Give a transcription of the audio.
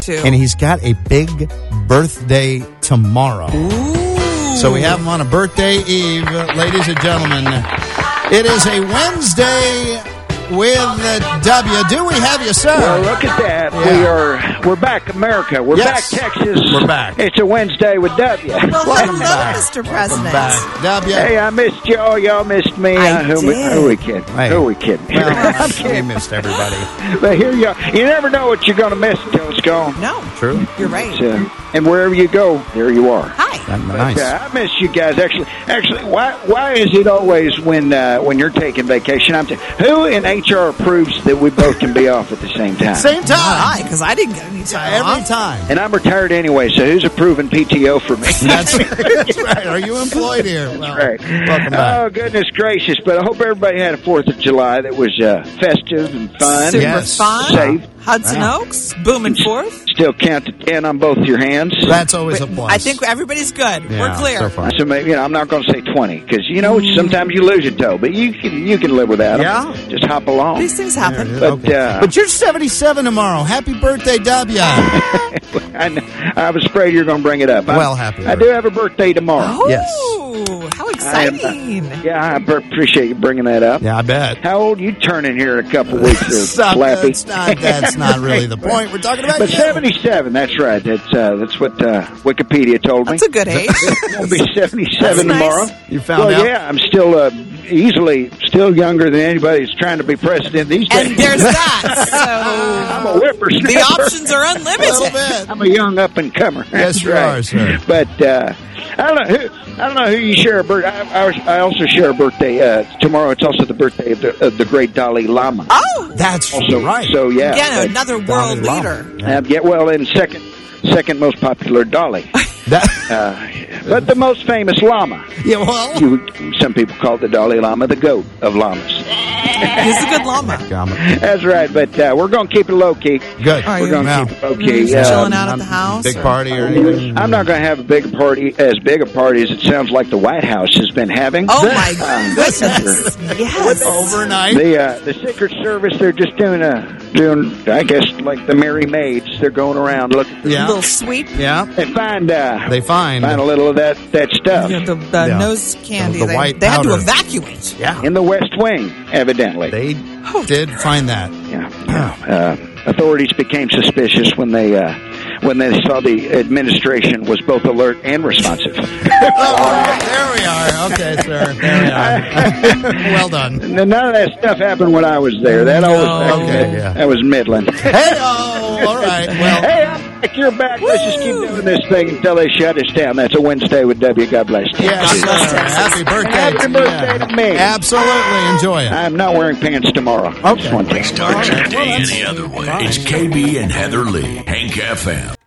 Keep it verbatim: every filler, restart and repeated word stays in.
too. And he's got a big birthday tomorrow. Ooh. So we have him on a birthday eve, ladies and gentlemen. It is a Wednesday with uh, W. Do we have you, sir? Well, look at that. Yeah. We are, we're back, America. We're Yes. back, Texas. We're back. It's a Wednesday with W. Well, Welcome hello, back. Mister President. Back. W. Hey, I missed y'all. Y'all missed me. I uh, who, did. who are we kidding? Hey. Who are we kidding? Well, I'm we kidding. missed everybody. But here you are. You never know what you're going to miss until it's gone. No, True. you're right. So, and wherever you go, there you are. Hi. That's But, nice. uh, I miss you guys. Actually, actually, why why is it always when uh, when you're taking vacation? I'm t- who in H R approves that we both can be off at the same time? Same time. Hi, because I didn't get any time Every off. time. And I'm retired anyway, so who's approving P T O for me? That's, that's right. Are you employed here? Well, Right. welcome back. Oh, goodness gracious. But I hope everybody had a fourth of July that was uh, festive and fun. Super Yes. fun. Safe. Hudson Wow. Oaks, booming forth. Still count to ten on both your hands. That's always a plus. I think everybody's good. Yeah, We're clear. so far. So maybe, you know, I'm not going to say twenty because you know sometimes you lose a toe, but you can you can live without 'em. Yeah. Just hop along. These things happen. But Okay. uh, But you're seventy-seven tomorrow. Happy birthday, W. I, kn- I was afraid you were going to bring it up. Well, I, happy I do have a birthday tomorrow. Oh, Yes. how I am- exciting. Yeah, I b- appreciate you bringing that up. Yeah, I bet. How old you turning here in a couple weeks? There, Stop, Slappy? that's not, that's not really the point. We're talking about But you. seventy-seven, that's right. That's uh, that's what uh, Wikipedia told me. That's a good age. I'll be seventy-seven That's tomorrow. nice. You found well, out? yeah, I'm still uh, easily still younger than anybody who's trying to be president these days. And there's that. I'm So a whippersnapper. the options are A little unlimited. bit. I'm a young up and comer. Yes, you are, sir. But uh, I don't know who. I don't know who you share a birthday. I, I, I also share a birthday uh, tomorrow. It's also the birthday of the, of the great Dalai Lama. Oh, That's Also, right. So yeah, again, but- another Dalai world Lama. leader. Yeah. uh, yeah, well, and second second most popular Dolly, That, uh, but the most famous llama. yeah, well. You, some people call the Dalai Lama the goat of llamas. He's a good llama. That's right, but uh, we're going to keep it low key. Good. Are We're you? going to Now, keep it low You're key. just chilling Uh, out at not the house. Big or- party or anything? I'm not going to have a big party, as big a party as it sounds like the White House has been having. Oh my Uh, goodness! Yes. Overnight. The uh, the Secret Service, they're just doing a doing, I guess, like the Merry Maids. They're going around looking. For, Yeah. Little sweep. Yeah. They find uh, They find. find a little of that that stuff You know, the the Yeah. nose candy. The they white they had to powder. evacuate. Yeah. in the West Wing, evidently. They did find that. Yeah. Uh, authorities became suspicious when they uh, when they saw the administration was both alert and responsive. Oh, there we are. Okay, sir. There we are. Well done. None of that stuff happened when I was there. That always No. Okay, yeah. that was Midland. Hey, oh, all right. Well, Hey, I'm back. You're back. Let's just keep doing this thing until they shut us down. That's a Wednesday with W. God bless. yes, bless sir. Texas. Happy birthday. Happy to birthday you. to me. Absolutely. Enjoy it. I'm not wearing pants tomorrow. Okay. Just one thing. Start your day any other way. It's K B and Heather Lee. Hank F M.